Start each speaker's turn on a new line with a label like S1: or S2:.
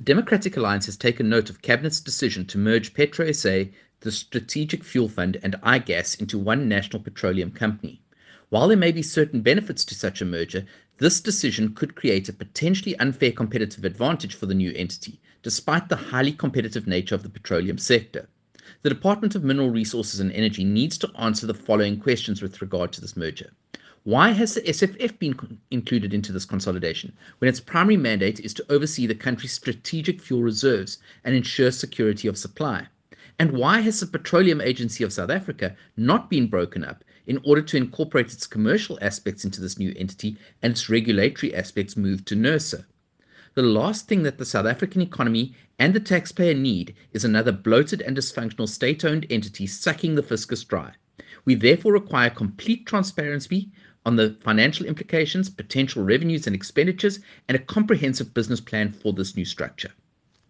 S1: The Democratic Alliance has taken note of Cabinet's decision to merge PetroSA, the Strategic Fuel Fund, and iGas into one national petroleum company. While there may be certain benefits to such a merger, this decision could create a potentially unfair competitive advantage for the new entity, despite the highly competitive nature of the petroleum sector. The Department of Mineral Resources and Energy needs to answer the following questions with regard to this merger. Why has the SFF been included into this consolidation when its primary mandate is to oversee the country's strategic fuel reserves and ensure security of supply? And why has the Petroleum Agency of South Africa not been broken up in order to incorporate its commercial aspects into this new entity and its regulatory aspects moved to NERSA? The last thing that the South African economy and the taxpayer need is another bloated and dysfunctional state-owned entity sucking the fiscus dry. We therefore require complete transparency on the financial implications, potential revenues and expenditures, and a comprehensive business plan for this new structure.